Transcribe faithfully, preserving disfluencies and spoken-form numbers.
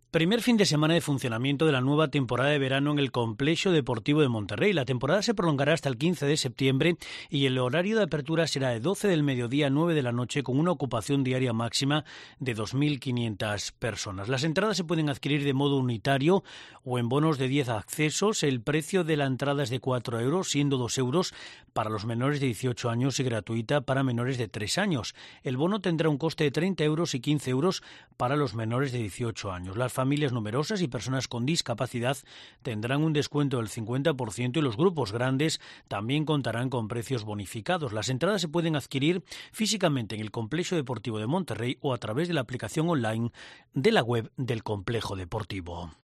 Primer fin de semana de funcionamiento de la nueva temporada de verano en el Complejo Deportivo de Monterrey. La temporada se prolongará hasta el quince de septiembre y el horario de apertura será de doce del mediodía a nueve de la noche, con una ocupación diaria máxima de dos mil quinientas personas. Las entradas se pueden adquirir de modo unitario o en bonos de diez accesos. El precio de la entrada es de cuatro euros, siendo dos euros para los menores de dieciocho años y gratuita para menores de tres años. El bono tendrá un coste de treinta euros y quince euros para los menores de dieciocho años. Las familias numerosas y personas con discapacidad tendrán un descuento del cincuenta por ciento y los grupos grandes también contarán con precios bonificados. Las entradas se pueden adquirir físicamente en el Complejo Deportivo de Monterrey o a través de la aplicación online de la web del Complejo Deportivo.